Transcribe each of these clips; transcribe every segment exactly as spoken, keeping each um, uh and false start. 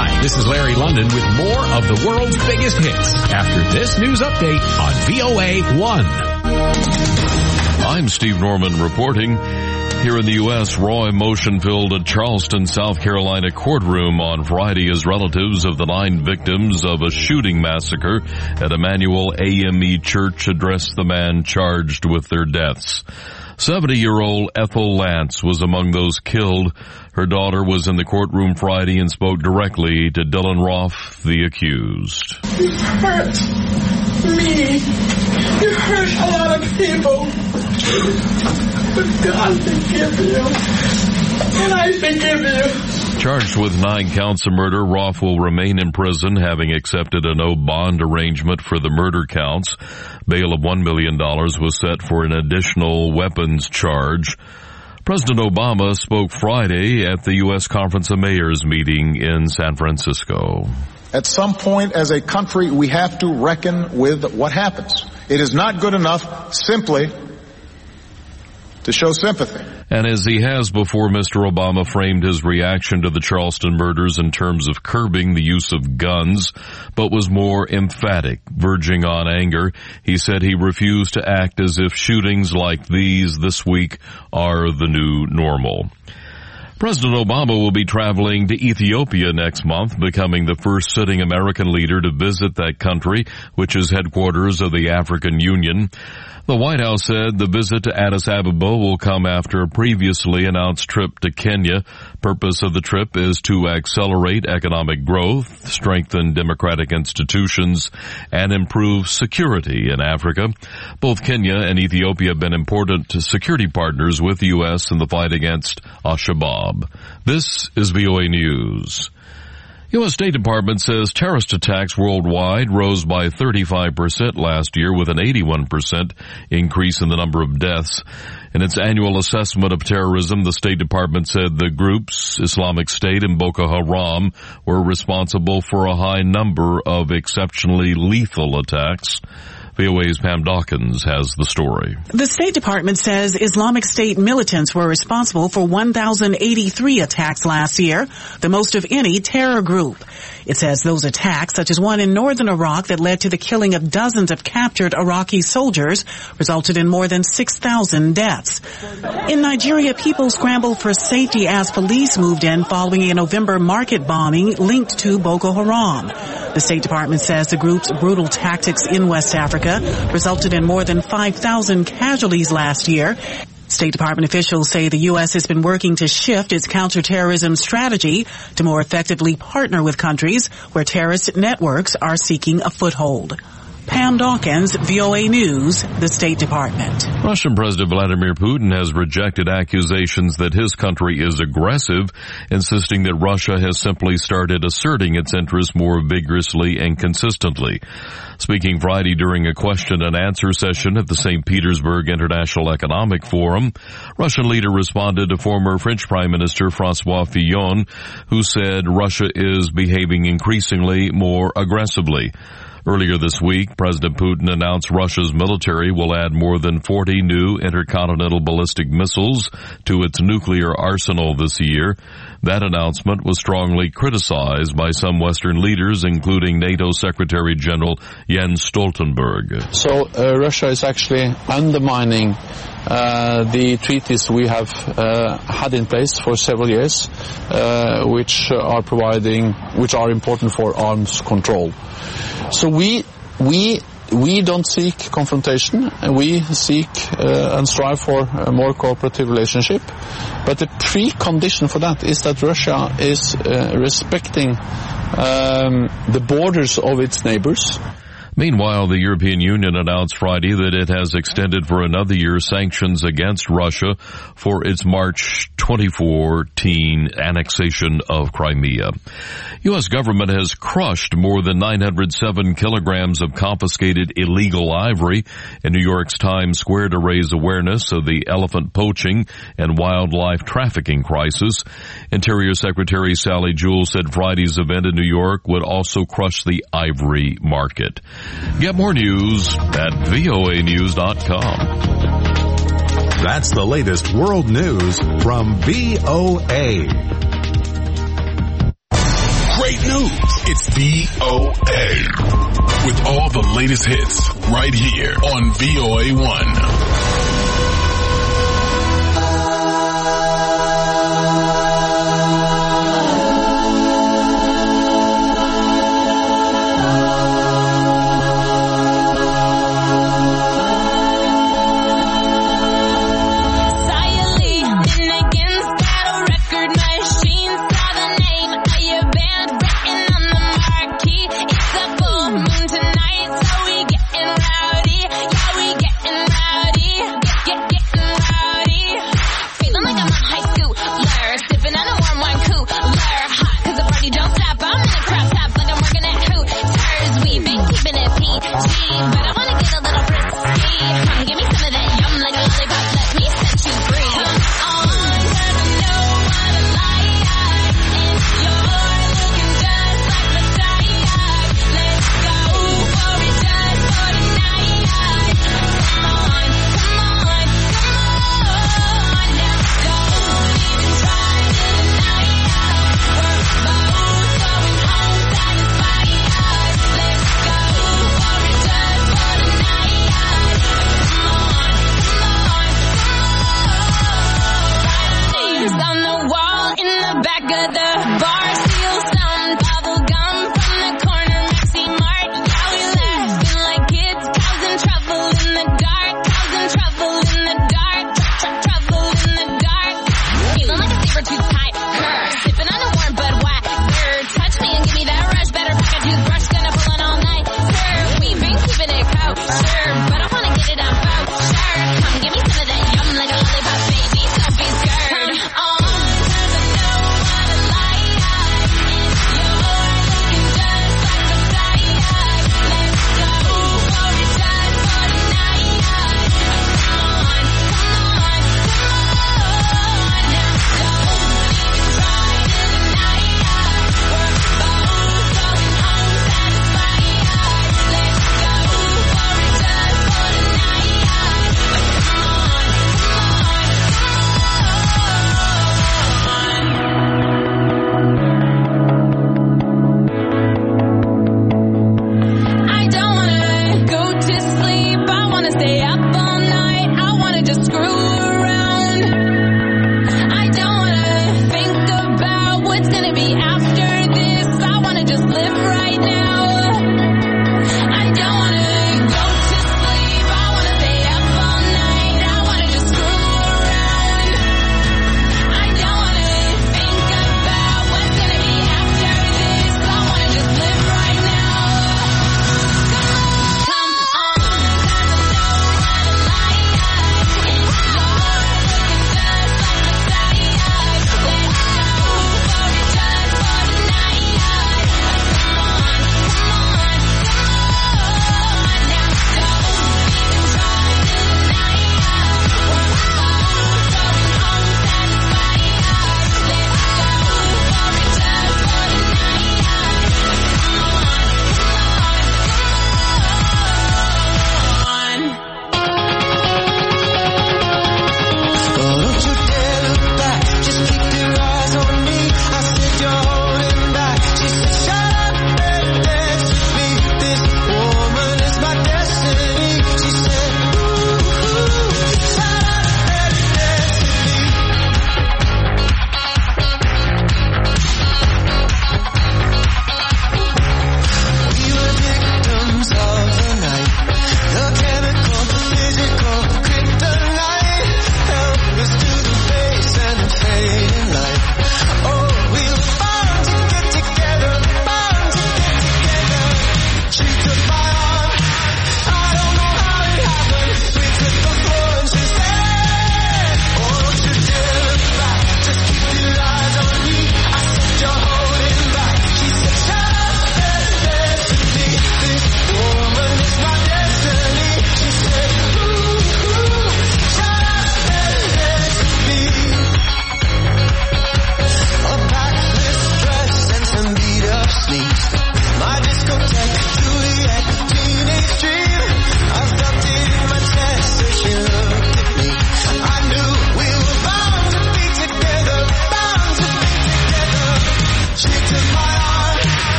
Hi, this is Larry London with more of the world's biggest hits after this news update on V O A one. I'm Steve Norman reporting. Here in the U S, raw emotion filled a Charleston, South Carolina courtroom on Friday as relatives of the nine victims of a shooting massacre at Emmanuel A M E Church addressed the man charged with their deaths. seventy-year-old Ethel Lance was among those killed. Her daughter was in the courtroom Friday and spoke directly to Dylan Roth, the accused. You hurt me. You hurt a lot of people. But God forgive you. And I forgive you. Charged with nine counts of murder, Roth will remain in prison, having accepted a no-bond arrangement for the murder counts. Bail of one million dollars was set for an additional weapons charge. President Obama spoke Friday at the U S Conference of Mayors meeting in San Francisco. At some point as a country, we have to reckon with what happens. It is not good enough simply to show sympathy. And as he has before, Mister Obama framed his reaction to the Charleston murders in terms of curbing the use of guns, but was more emphatic, verging on anger. He said he refused to act as if shootings like these this week are the new normal. President Obama will be traveling to Ethiopia next month, becoming the first sitting American leader to visit that country, which is headquarters of the African Union. The White House said the visit to Addis Ababa will come after a previously announced trip to Kenya. Purpose of the trip is to accelerate economic growth, strengthen democratic institutions, and improve security in Africa. Both Kenya and Ethiopia have been important security partners with the U S in the fight against Al-Shabaab. This is V O A News. U S State Department says terrorist attacks worldwide rose by thirty-five percent last year, with an eighty-one percent increase in the number of deaths. In its annual assessment of terrorism, the State Department said the groups, Islamic State and Boko Haram, were responsible for a high number of exceptionally lethal attacks. V O A's Pam Dawkins has the story. The State Department says Islamic State militants were responsible for one thousand eighty-three attacks last year, the most of any terror group. It says those attacks, such as one in northern Iraq that led to the killing of dozens of captured Iraqi soldiers, resulted in more than six thousand deaths. In Nigeria, people scrambled for safety as police moved in following a November market bombing linked to Boko Haram. The State Department says the group's brutal tactics in West Africa resulted in more than five thousand casualties last year. State Department officials say the U S has been working to shift its counterterrorism strategy to more effectively partner with countries where terrorist networks are seeking a foothold. Pam Dawkins, V O A News, the State Department. Russian President Vladimir Putin has rejected accusations that his country is aggressive, insisting that Russia has simply started asserting its interests more vigorously and consistently. Speaking Friday during a question and answer session at the Saint Petersburg International Economic Forum, Russian leader responded to former French Prime Minister François Fillon, who said Russia is behaving increasingly more aggressively. Earlier this week, President Putin announced Russia's military will add more than forty new intercontinental ballistic missiles to its nuclear arsenal this year. That announcement was strongly criticized by some Western leaders, including NATO Secretary General Jens Stoltenberg. So uh, Russia is actually undermining uh, the treaties we have uh, had in place for several years, uh, which are providing, which are important for arms control. So we we we don't seek confrontation. We seek uh, and strive for a more cooperative relationship. But the precondition for that is that Russia is uh, respecting um, the borders of its neighbors. Meanwhile, the European Union announced Friday that it has extended for another year sanctions against Russia for its March twenty fourteen annexation of Crimea. U S government has crushed more than nine hundred seven kilograms of confiscated illegal ivory in New York's Times Square to raise awareness of the elephant poaching and wildlife trafficking crisis. Interior Secretary Sally Jewell said Friday's event in New York would also crush the ivory market. Get more news at V O A news dot com. That's the latest world news from V O A. Great fake news. It's V O A. With all the latest hits right here on V O A one. Tonight, so we getting rowdy, yeah, we getting rowdy.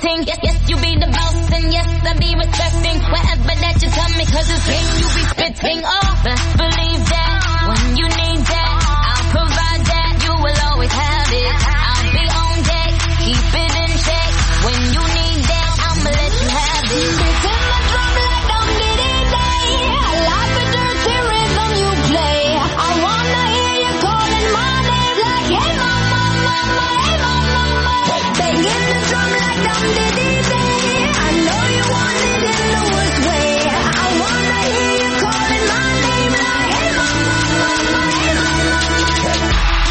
ting. Yes, yes, you be the boss, and yes, I be respecting whatever that you tell me, cause it's game you be spitting. Oh, best believe that when you need that, I'll provide that. You will always have it. I'll be on deck, keep it in check. When you need that, I'ma let you have it. Beating my drum like I'm Diddy Day. I like the dirty rhythm you play. I wanna hear you calling my name like, hey mama, mama, hey mama, mama. Banging the drum like I'm Diddy Day. I know you want it in the worst way. I wanna hear you calling my name like, hey mama, mama, hey mama, mama.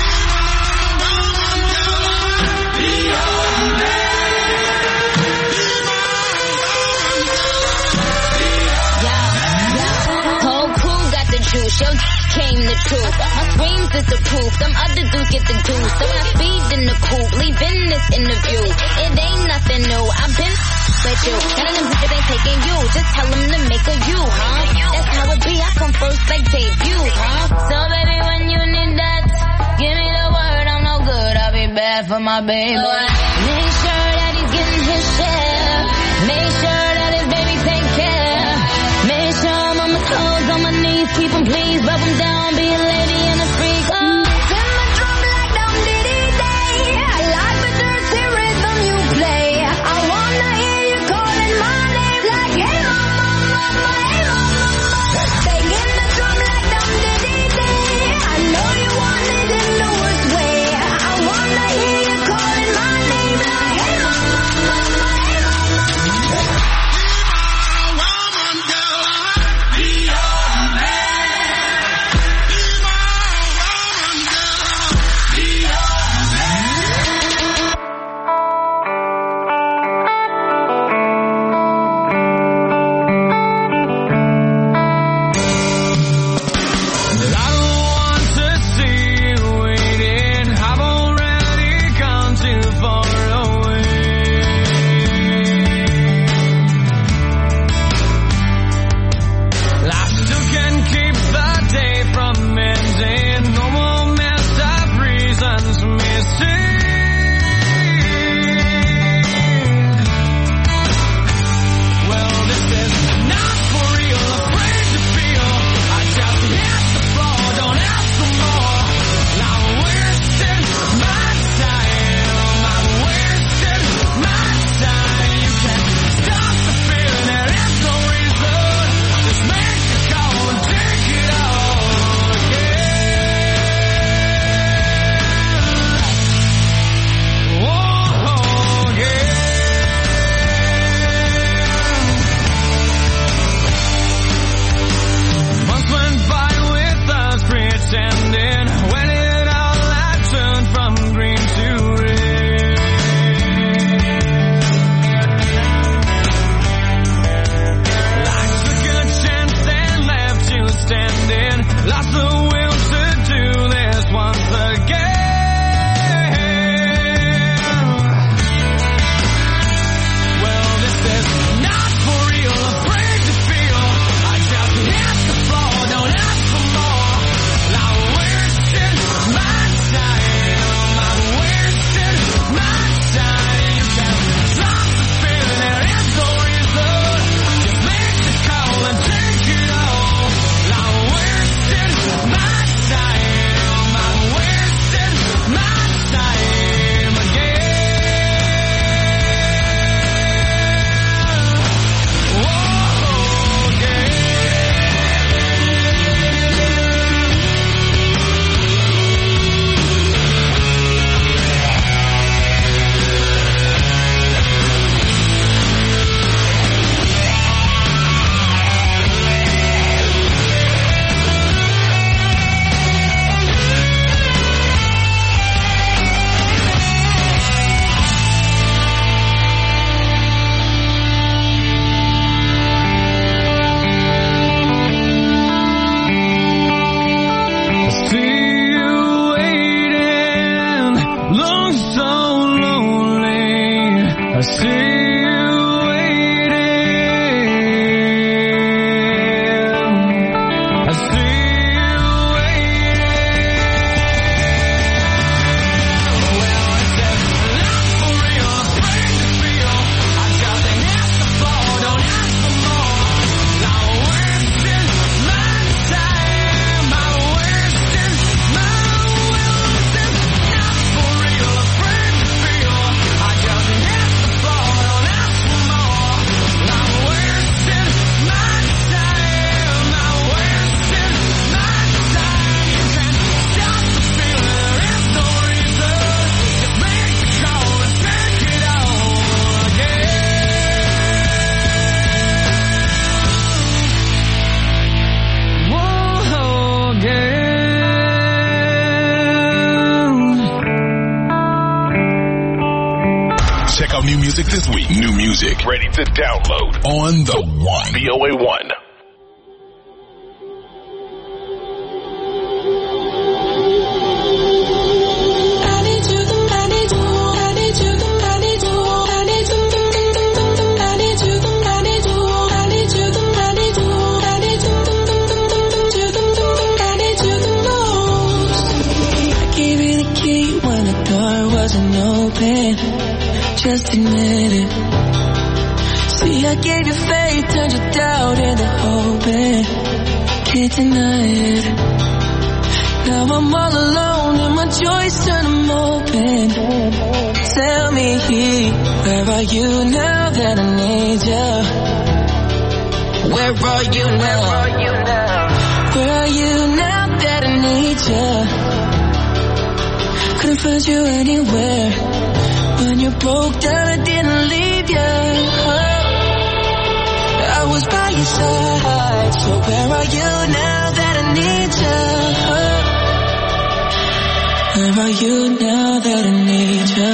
Your came the truth. My screams is the proof. Some other dudes get the juice. So I feed in the coop, leaving this interview. It ain't nothing new. I've been with you. None of them bitches ain't taking you. Just tell them to make a you, huh? That's how it be. I come first like debut, huh? So baby, when you need that, give me the word. I'm no good. I'll be bad for my baby. Make sure that he's getting his share. Make sure that his baby take care. Make sure I'm on my toes, on my knees. Keep them please, rub them down, be a lady and a freak. Oh. Beating my drum like I'm Diddy Day. I like the dirty rhythm you play. I wanna hear you calling my name like, hey mama, mama, hey mama, mama. Banging the drum like I'm Diddy Day. I know you want it in the worst way. I wanna hear you calling my name like, hey mama, mama, hey mama, mama. music this week. New music ready to download on the One. V O A one. Just admit it. See, I gave you faith, turned your doubt into hope, and can't deny it. Now I'm all alone and my joys turn them open. Tell me, where are you now that I need you? Where are you now? Where are you now that I need you? Couldn't find you anywhere. When you broke down, I didn't leave you. I was by your side. So where are you now that I need you? Where are you now that I need you?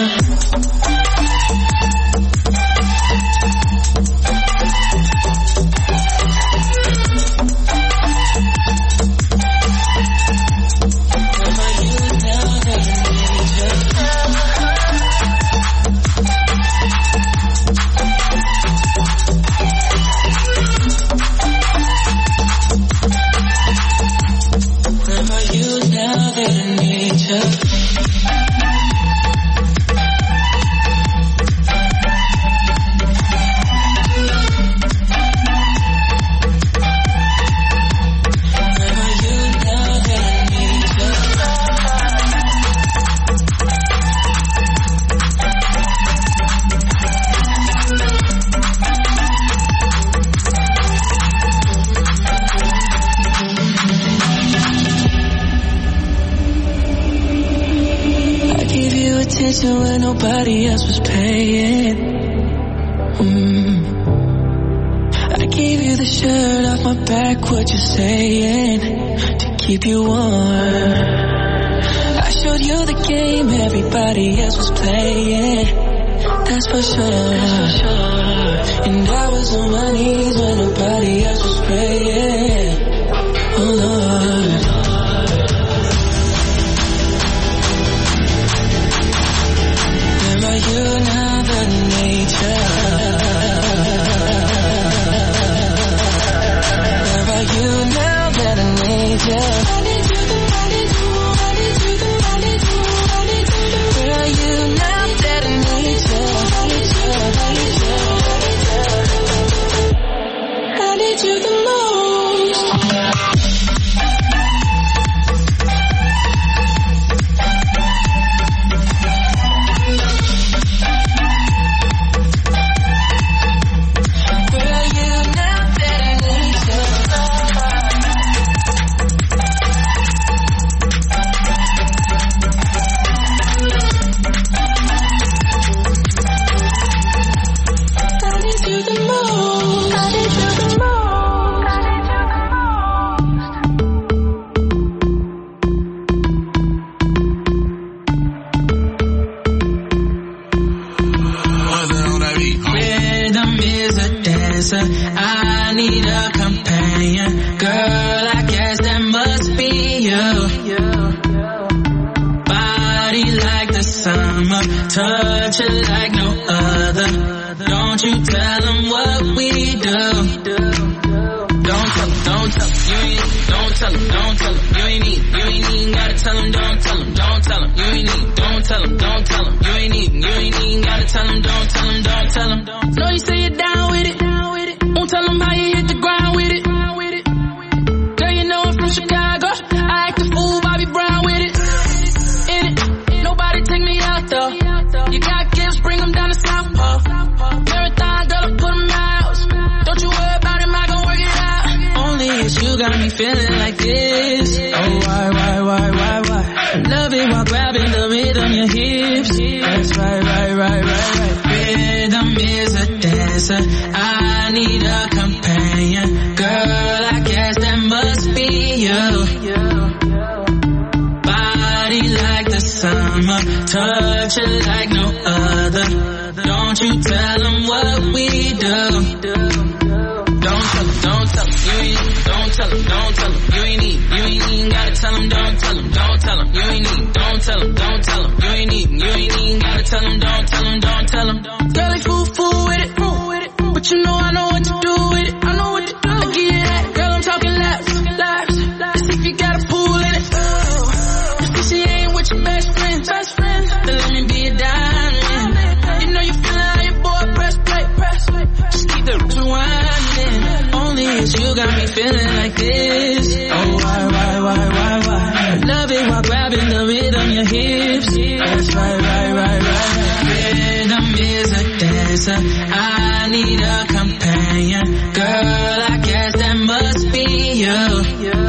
When nobody else was paying. mm. I gave you the shirt off my back, what you saying, to keep you warm. I showed you the game everybody else was playing. That's for sure, That's for sure. And I was on my knees when nobody else was praying. Oh Lord, you now that I need you. Where are you now that I need you? I need you, I need you, I need you, I need you, I need you. Where are you now that I need you? I need you, I need you, I need you the most. I need a companion, girl, I guess that must be you. Body like the summer, touch it like no other. Don't you tell them what we do. Don't tell them, don't tell them, you ain't, don't tell them, don't tell them, you ain't need, you ain't even gotta tell them, don't tell them, don't tell them, you ain't need, don't tell them, don't tell them, you ain't even, you ain't even gotta tell them, don't tell them, don't tell them. Know you say you're down with it. Won't tell them how you hit the ground with it. Girl, you know I'm from Chicago. I act a fool, Bobby Brown with it. In it, nobody take me out though. You got gifts, bring them down to South Pole. Marathon, girl, I put them out. Don't you worry about him, I gon' work it out. Only it's you got me feeling like this. Oh, why, why, why, why, why? I love it while grabbing the rhythm, your hips. That's right, right, right, right, right. Rhythm is a dancer. I need a companion, girl, I guess that must be you. Body like the sun, summer, touch it like no other. Don't you tell them what we do. Don't tell them, don't tell them, you ain't need, don't tell them, don't tell them, you ain't need, you ain't even gotta tell them, don't tell them, don't tell them, you ain't need, don't tell them, don't tell them, you ain't need, you ain't even gotta tell them, don't tell them, don't tell them. Girl, they fool, fool with it, but you know I know what to do with it, I know what to do. I give you that, girl, I'm talking laps, laps, let's see if you got a pool in it. If she ain't with your best friend, best friend, then let me be a diamond. You know you feeling how your boy press play, press play. Just keep the rewinding. Only it's you got me feeling like this. Oh, why, why, why, why, why? Love it while grabbing the rhythm, your hips. That's right, right, right, right. Rhythm is a dancer. I need a companion. Girl, I guess that must be you.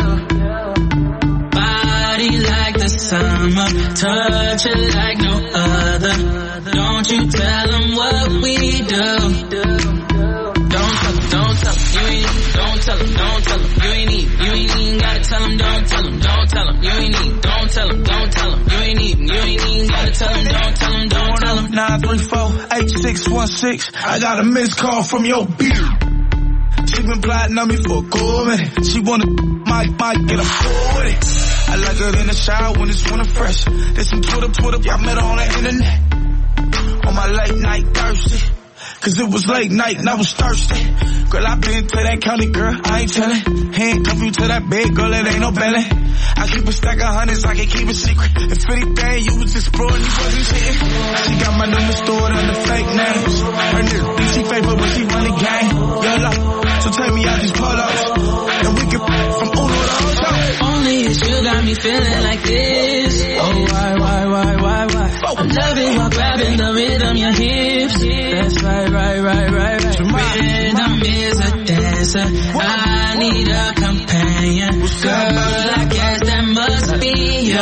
Body like the summer, touch it like no other. Don't you tell them what we do. Don't tell them, don't tell them, you ain't need, don't tell them, don't tell them, you ain't need, you ain't even gotta tell them, don't tell them, don't tell them, you ain't need, don't tell them, don't tell them, you ain't need, you ain't even gotta tell them, don't tell them, don't tell them. nine three four, eight six one six, I got a missed call from your beard. She been plotting on me for a cool minute. She wanna, might, might get a fool with it. I like her in the shower when it's winter fresh. There's some Twitter, Twitter, I met her on the internet. On my late night thirsty. Cause it was late night and I was thirsty. Girl, I been to that county, girl, I ain't tellin'. Handcuff you to that bed, girl, it ain't no belly. I keep a stack of hundreds, I can keep a secret. If anything, you was exploring, you wasn't cheating. She got my number stored under fake names. Her nigga think she fake, but when she run the game, YOLO. So take me out these pull-ups, and we can from Uno to Ocho. Only it's you got me feeling like this. Oh, why, why, why, why, why? I love it while grabbing the rhythm, your hips. That's right, right, right, right, right. Rhythm is a dancer. I need a companion. Girl, I guess that must be you.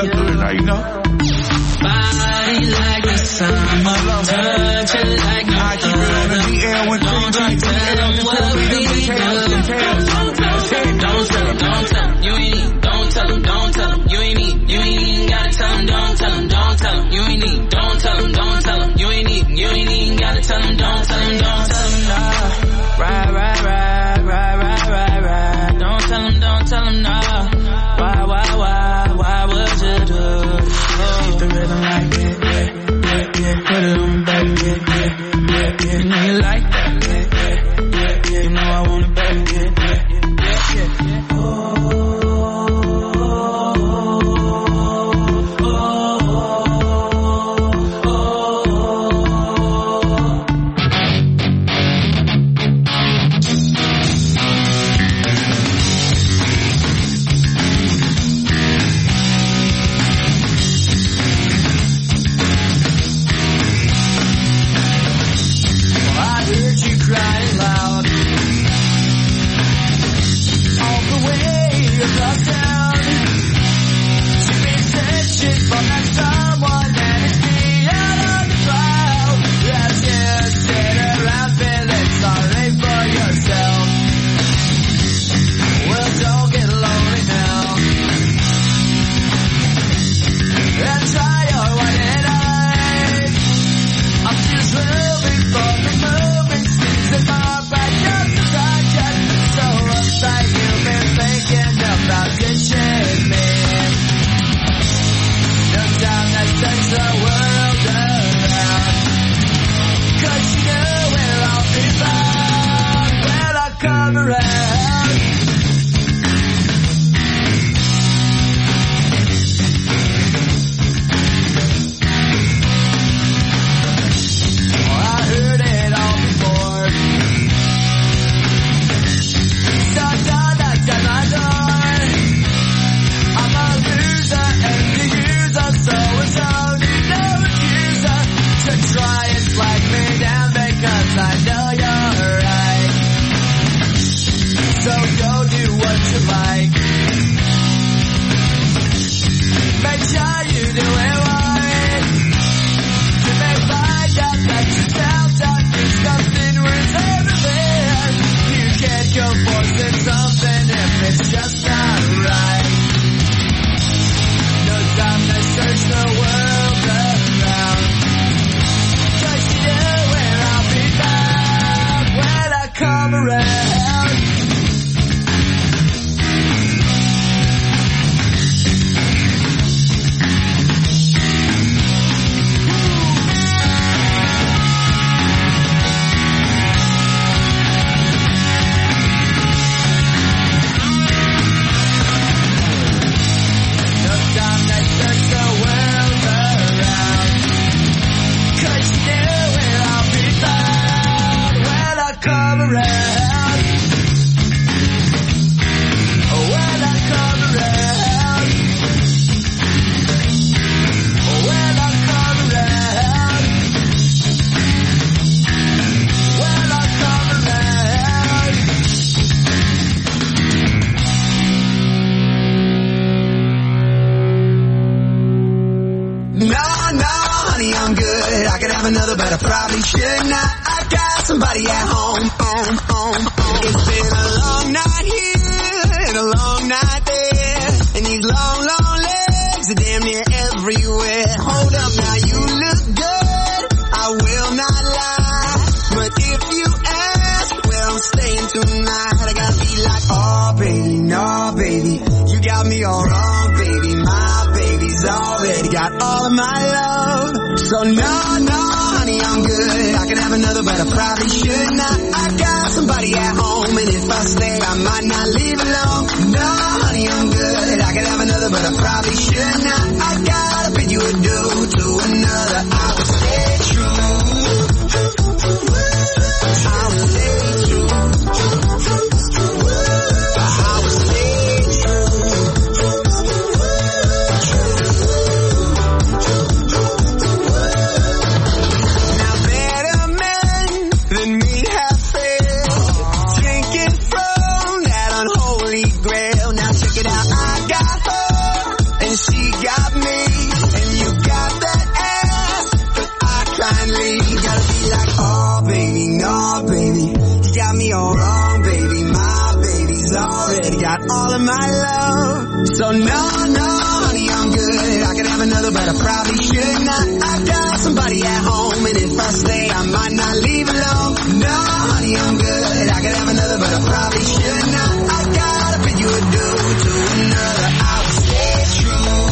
Body like the summer, touch it like no other. Don't you tell them what we do. Don't tell them, don't tell them, you ain't need. Don't tell them, don't tell them, you ain't need. You ain't even gotta tell them, don't tell them, don't tell them, you ain't need. Don't tell them, don't tell them, you ain't need. You ain't even gotta tell them, don't tell them, don't tell them, nah. Right, right, right, right, right, right, right. Don't tell them, don't tell them, nah. Why, why, why, why would you do? Keep the rhythm like yeah, yeah, yeah, yeah. Put it on around. Well, I come around. Well, I come around. Well, I come around. No, no, honey, I'm good. I could have another, but I probably should not. I got somebody at home, home, home, home. It's been a long night here and a long night there, and these long, long legs are damn near everywhere. Hold up, now you look good, I will not lie, but if you ask, well, I'm staying tonight. I gotta be like, oh baby, no baby, you got me all wrong, baby. My baby's already got all of my love. So no, no, honey, I'm good. I could have another, but I probably should not. I got somebody at home, and if I stay, I might not leave alone. No, honey, I'm good. I could have another, but I probably should not. I gotta bid you adieu to another. I will stay true. I will stay true. I will stay true. Now better men than me have failed, drinking from that unholy grail. Now check it out, I got her and she got me, and you got that ass, but I kindly gotta be like, oh baby, no baby, you got me all wrong, baby. My baby's already got all of my love. So no, no, honey, I'm good. I could have another, but I probably should not. I got somebody at home, and if I stay, I might not leave alone. No, honey, I'm good. I could have another, but I probably should not. I gotta bid you adieu to another. I will stay true.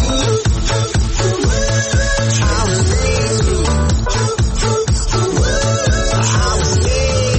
I will stay true. I will stay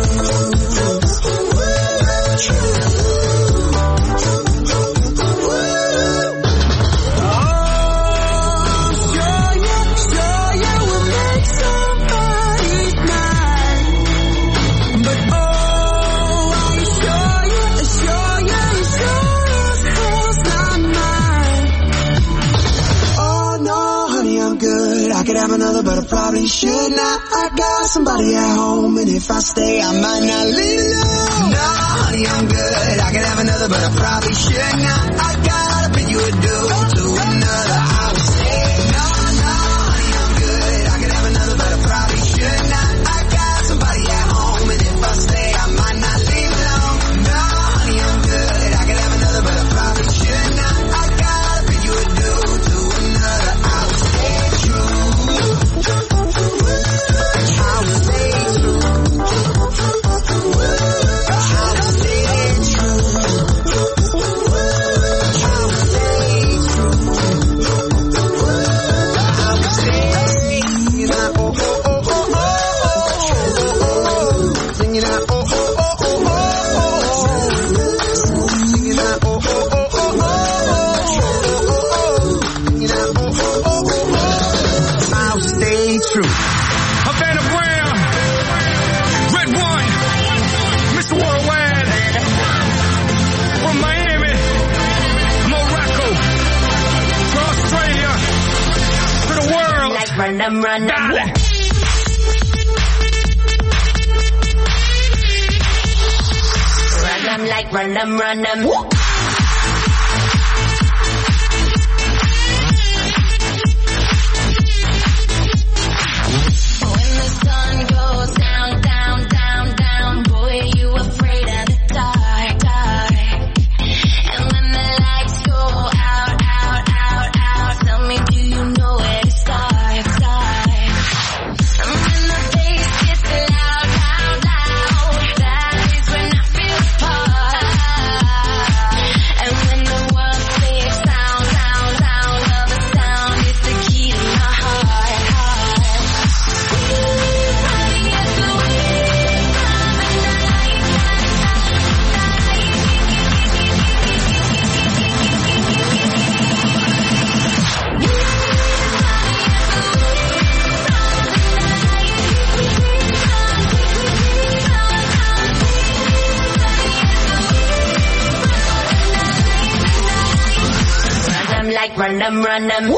but I probably should not. I got somebody at home, and if I stay, I might not leave alone. No, honey, I'm good. I could have another, but I probably should not. I gotta bid you adieu to another. I will stay. No, no, honey, I'm good. I could have another, but I probably should not. I got somebody at home, and if I stay, I might not leave alone. No, honey, I'm good. I could have another, but I probably should not. I gotta bid you adieu to another. I will stay true. I will stay true. I will stay true. I will stay run them, run them. Dale. Run them like run them, run them. When the sun goes down, down, down, down, boy, you afraid of the dark, dark. And when the lights go out, out, out, out, tell me, do you know where to start, start? And when the bass gets loud, loud, loud, that is when I feel the part. run them, run them.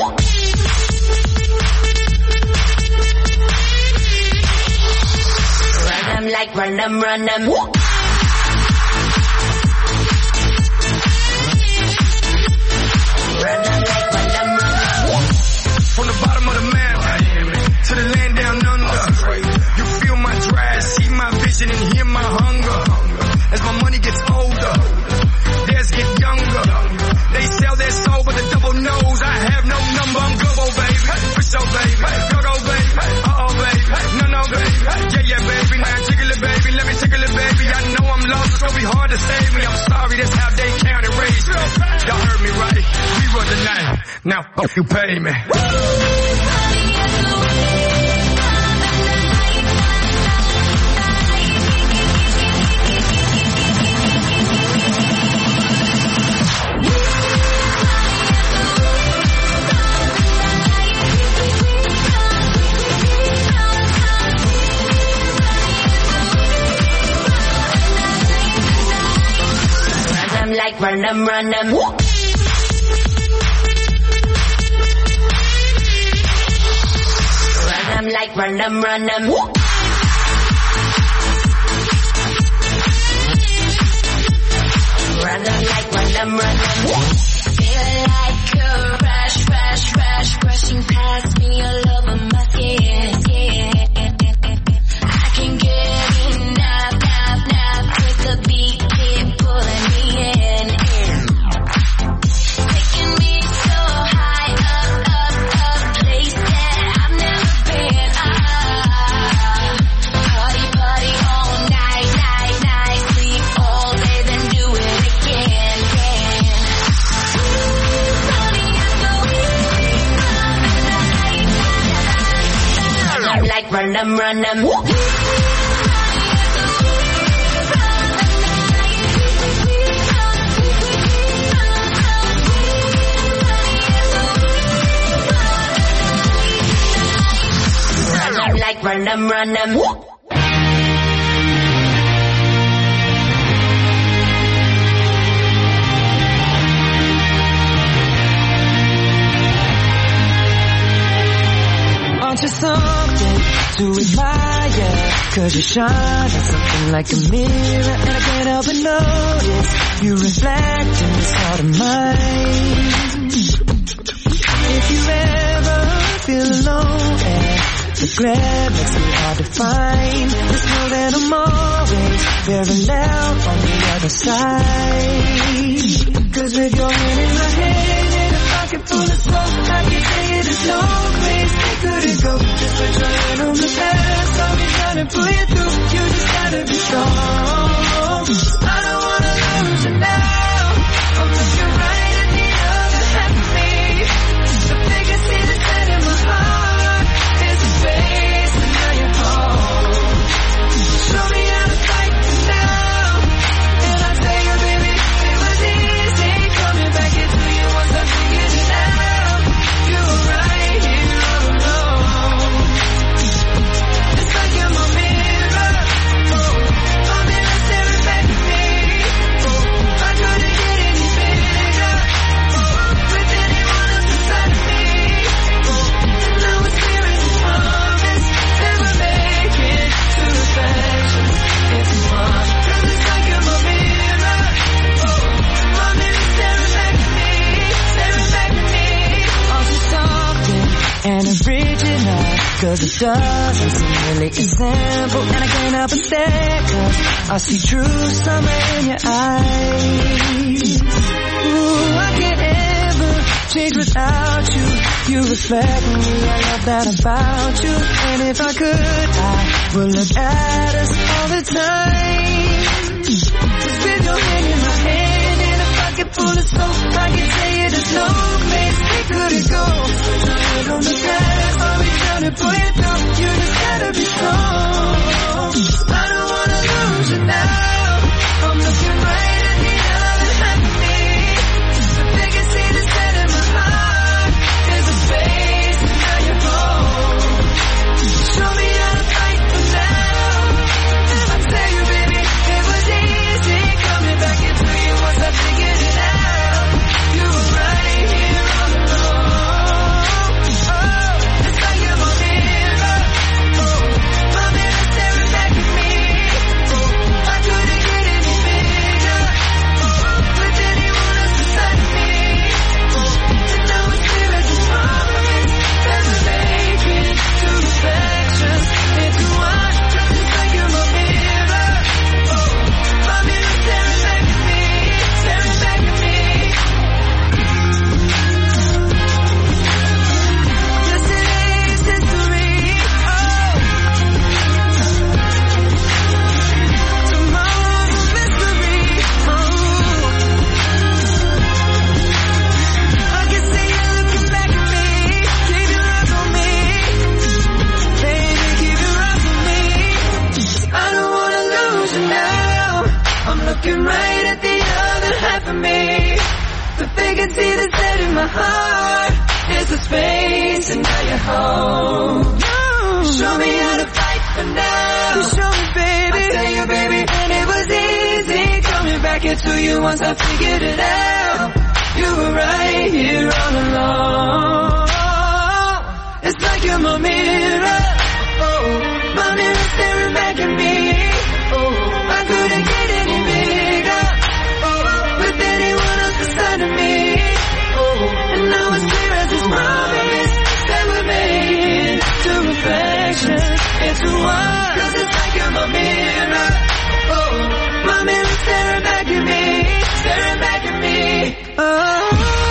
Run them like run them, run them. Run them like run them, run them. From the bottom of the map to the land down under, you feel my drive, see my vision and hear my hunger. As my money gets older, theirs get younger. They sell their soul, but the devil knows I have no number. I'm global, baby. For sure, baby. Go, go, baby. Uh-oh, baby. No, no, baby. Yeah, yeah, baby. Now tickle it, baby. Let me tickle it, baby. I know I'm lost. It's gonna be hard to save me. I'm sorry. That's how they count and raise me. Y'all heard me right. We run the night. Now, hope you pay me. Like run them, run them. Run them like run them, run them. Run them like run them, run them. Feel like a rush, rush, rush, rushing past me all over my skin. Yeah. I can get enough, enough, enough with the beat keep pulling me in. Run them, run them. Run them like run them, run them. Aren't you something to admire? Cause you shine at something like a mirror, and I can't help but notice you reflect in this heart of mine. If you ever feel alone and the glare makes me hard to find, just know that I'm always very loud on the other side. Cause with your hand in my hand and a pocket full of smoke, I can tell you there's no place they couldn't go. Just put your hand on the past, I'll be trying to pull you through. You just gotta be strong. I don't wanna lose you now. I'm looking right at the other half of me. The biggest thing that's set in my heart is the space, and now you're home. Show me how to fight for now, and I'll tell you, baby, it was easy coming back into you once I figured it out. You were right here all alone. It's like you're my mirror, oh, my mirror staring back at me. Oh, I couldn't get any bigger, oh, with anyone else beside me. Oh, and now it's clear as a promise that we're making to reflection. It's fun, cause it's like you're my mirror, oh, my mirror staring back at me, staring back at me. Aren't you something and original? Cause it doesn't seem really simple, and I can't help but stare, cause I see true summer in your eyes. Ooh, I can't ever change without you. You reflect me, I love that about you. And if I could, I would look at us all the time. Just with your hand in my hand and a pocket full of soap, I can tell you there's no place we couldn't go. Put your hand on the past, I'll be trying to pull you through. You just gotta be strong. I don't wanna lose you now. I'm looking right at the other half of me. The biggest thing that's set in my heart is the space, and now you're home. Show me how to fight for now, and I'll tell you, baby, it was easy coming back into you once I figured it out. You were right here all alone. in my heart. There's a space and now you're home. You show me how to fight for now. You show me, baby. I tell you, baby, and it was easy coming back into you once I figured it out. You were right here all along. It's like you're my mirror. Oh, my mirror staring back at me. Oh, I couldn't get any bigger. Oh, with anyone else beside of me. Oh, and now it's clear as this promise that we're made to reflection into one. Cause it's like you're my mirror. Oh, my mirror staring back at me, staring back at me. Oh.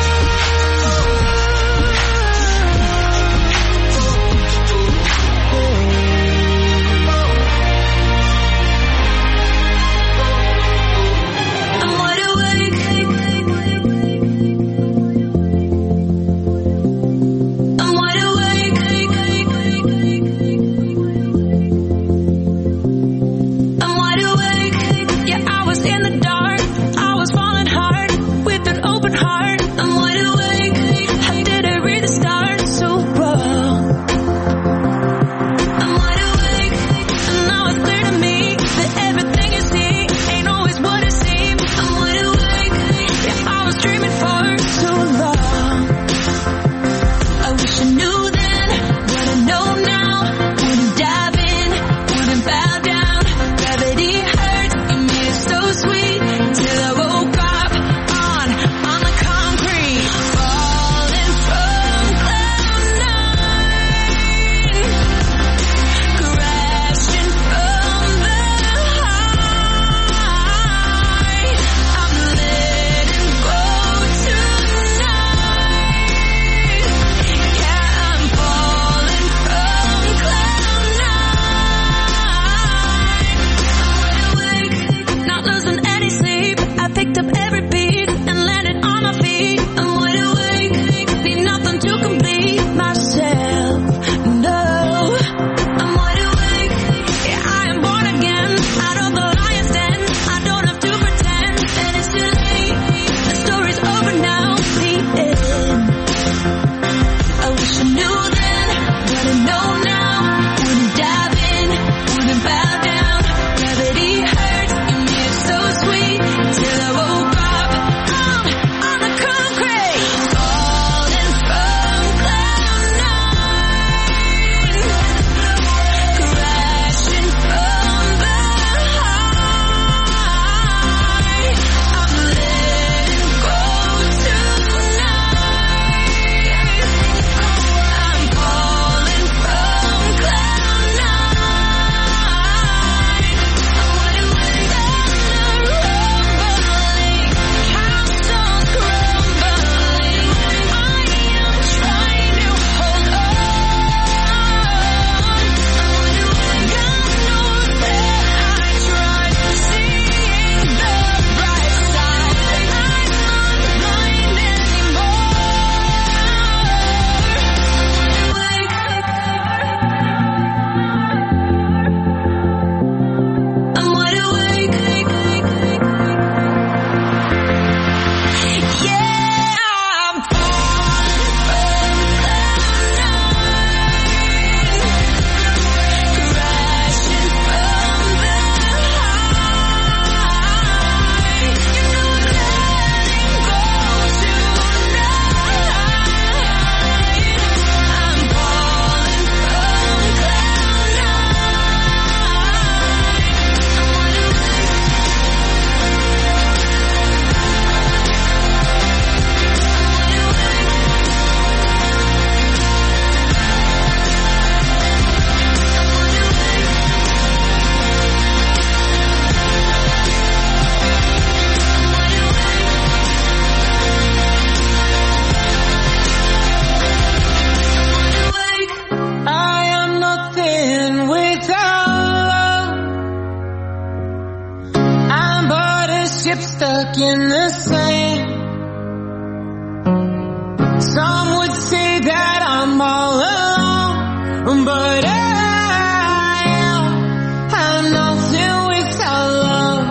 stuck in the sand. Some would say that I'm all alone, but I am. I'm nothing without love.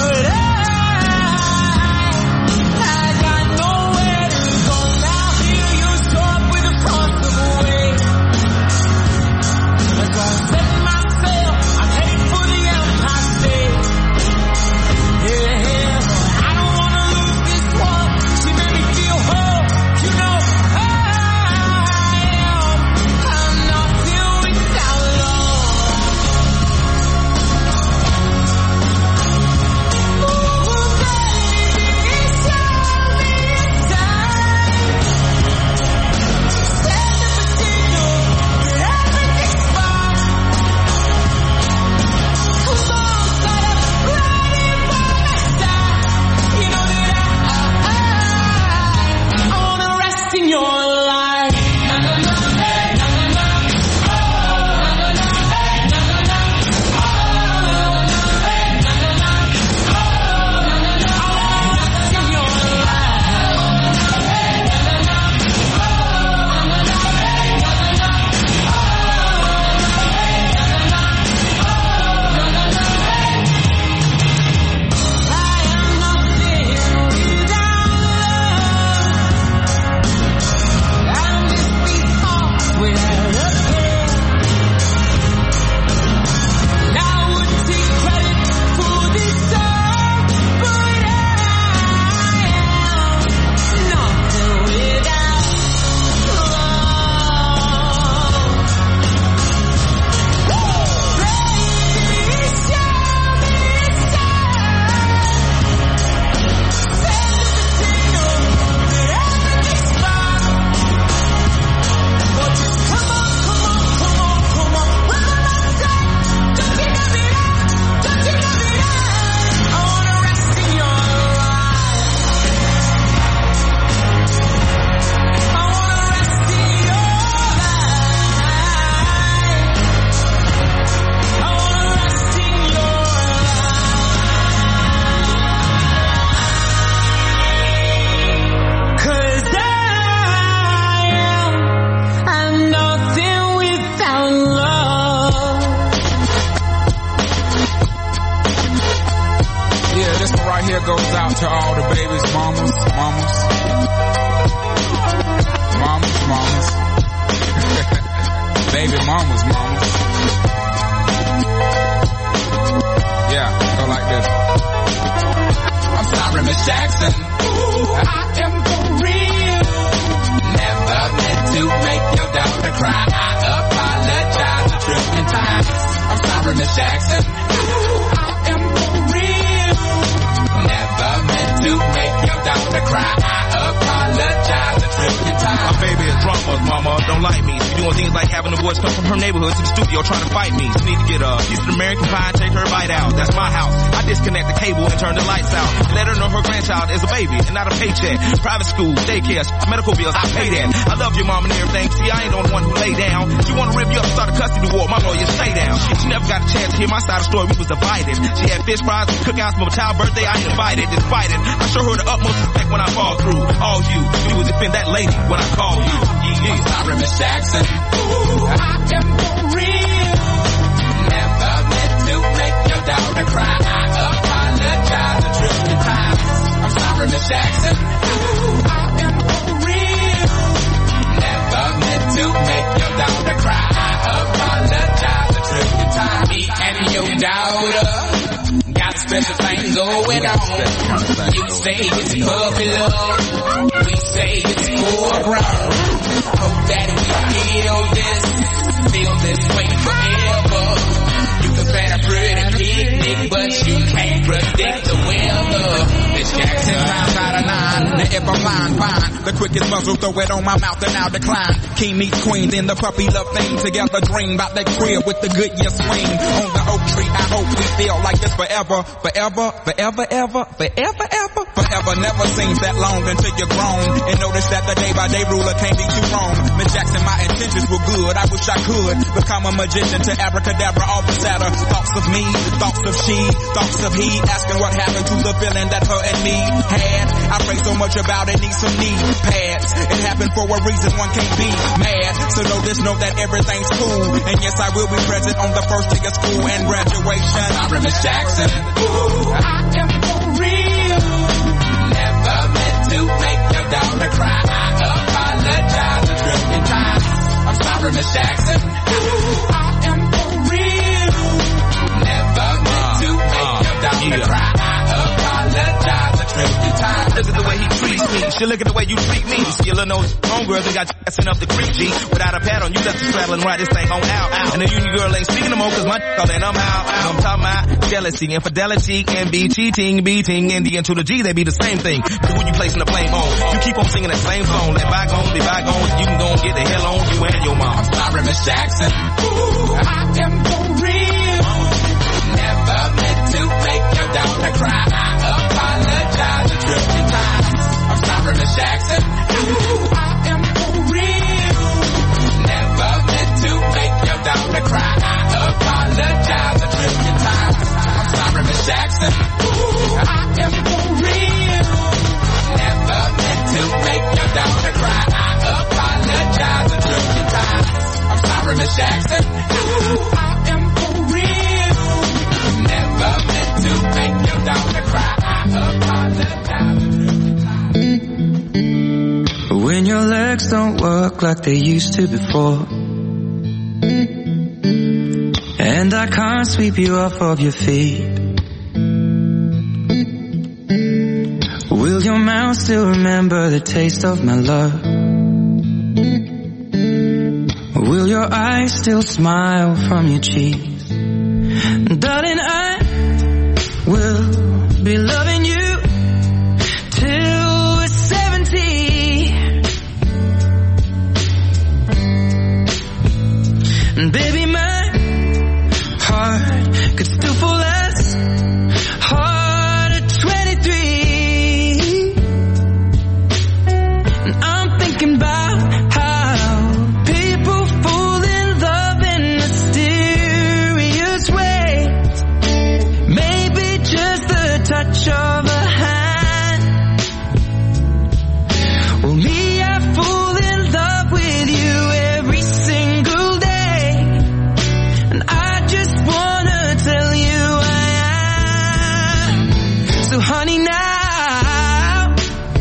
but I, I got nowhere to go now. Hear you talk with a comfortable way. That's why I set myself, I'm headed for the Empire State. Yeah, yeah, I don't wanna lose this one. She made me feel whole, you know. Goes out to all the babies, mamas, mamas, mamas, mamas, baby mamas, mamas. Yeah, go like this. I'm sorry, Miss Jackson. Ooh, I am for real. Never meant to make your daughter cry. I apologize a trillion times. I'm sorry, Miss Jackson. Ooh, I am for real. Never meant to make your daughter cry. I apologize a trillion times. My baby is drama, mama, don't like me. She doing things like having the boys come from her neighborhood to the studio trying to fight me. She need to get a piece of American pie and take her bite out. That's my house. I disconnect the cable and turn the lights out. Let her know her grandchild is a baby and not a paycheck. Private school, daycare, medical bills, I pay that. I love your mom and everything. See, I ain't the only one who lay down. She wanna rip you up and start a custody war. My lawyer, stay down. She never got a chance to hear my side of the story. We was divided. She had fish fries and cookouts for my child's birthday. I invited, despite it. I show her the utmost respect when I fall through. All you, you would defend that lady when I call you. Yeah. I'm sorry, Miss Jackson. Ooh, I am for real. Never meant to make your daughter cry. I apologize a trillion times. I'm sorry, Miss Jackson. Ooh, I am for real. Never meant to make your daughter cry. I apologize a trillion times. Me and your daughter got a special thing going on. You say it's puppy love. We say it's foreground. Hope that we feel this, feel this way forever. You can plan a pretty picnic, but you can't predict the weather. Miss Jackson times out of nine. Now if I'm lying, fine. The quickest muzzle, throw it on my mouth and I'll decline. King meets queen, then the puppy love thing. Together dream about that crib with the good year swing. On the oak tree, I hope we feel like this forever, forever, forever, ever, forever, ever, forever. forever never seems that long until you're grown and notice that the day by day ruler can't be too wrong. Miss Jackson, my intentions were good. I wish I could become a magician to abracadabra all the sadder. Thoughts of me, thoughts of she, thoughts of he, asking what happened to the feeling that her and me had. I pray so much about it, need some knee pads. It happened for a reason, one can't be mad. So know this, know that everything's cool. And yes, I will be present on the first day of school and graduation. Sorry, Miss Jackson. Ooh, I am for real. Never meant to make your daughter cry. I apologize a trillion times. I'm sorry, Miss Jackson. Ooh, I am for real. Never meant to make your daughter cry. I apologize a trillion times. Look at the way he treats me. She look at the way you treat me. See your little nose homegirls that got you assin' up the creek, G. Without a pad on, you left the straddle and ride this thing on out. And the union girl ain't speaking no more cause my all in, I'm out. I'm talking about jealousy, infidelity, can be cheating, beating, and the N to the G, they be the same thing. But who you placing the blame on? You keep on singing that same song. Let bygones be bygones. You can go and get the hell on you and your mom. I'm sorry, Miss Jackson. Ooh, I am for real. Never meant to make your daughter cry. I apologize a trillion times. I'm sorry, Miss Jackson. Ooh, I am for real. Never meant to make your daughter cry. I apologize a trillion times. I'm sorry, Miss Jackson. Ooh, I am for real. Never meant to make your daughter cry. I apologize a trillion times. I'm sorry, Miss Jackson. Ooh, I am for real. Never meant to make your daughter cry. I apologize a trillion times. When your legs don't work like they used to before, and I can't sweep you off of your feet, will your mouth still remember the taste of my love? Will your eyes still smile from your cheeks? Darling, I will be loving you till we're seventy. And baby, my heart could still fall as hard at twenty-three. And I'm thinking about how people fall in love in mysterious ways. Maybe just the touch of a hand. Well, me, I fall in love with you every single day. So honey, now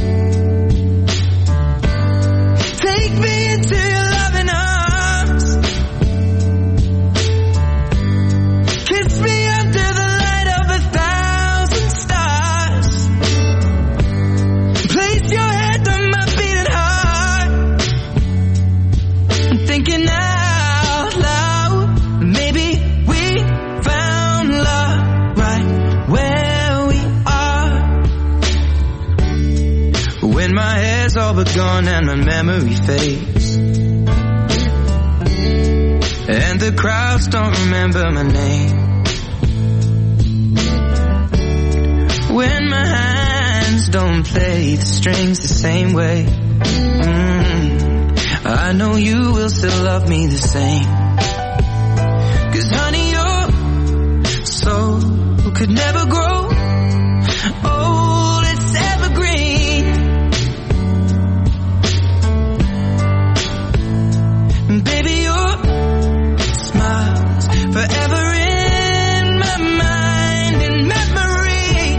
take me into your loving arms. Kiss me under the light of a thousand stars. Place your head on my beating heart. I'm thinking out loud, maybe we found love right where we are. When my hair's all but gone and my memory fades, and the crowds don't remember my name, when my hands don't play the strings the same way, mm, I know you will still love me the same. Cause honey, your soul could never grow old, it's evergreen. Baby, your smile's forever in my mind and memory.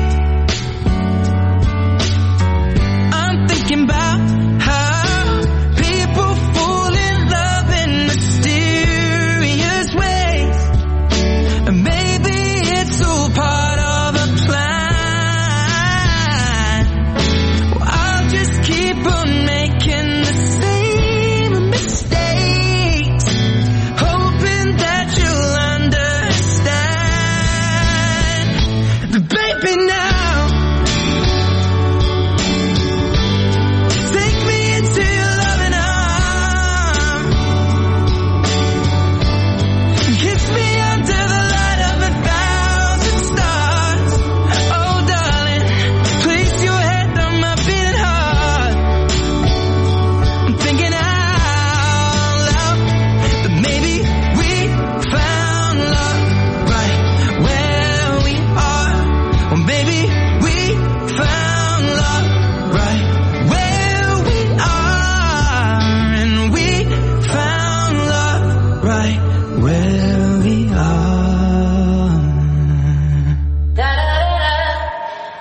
I'm thinking about how people fall in love in mysterious ways. And maybe it's all part of a plan.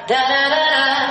Da da da da.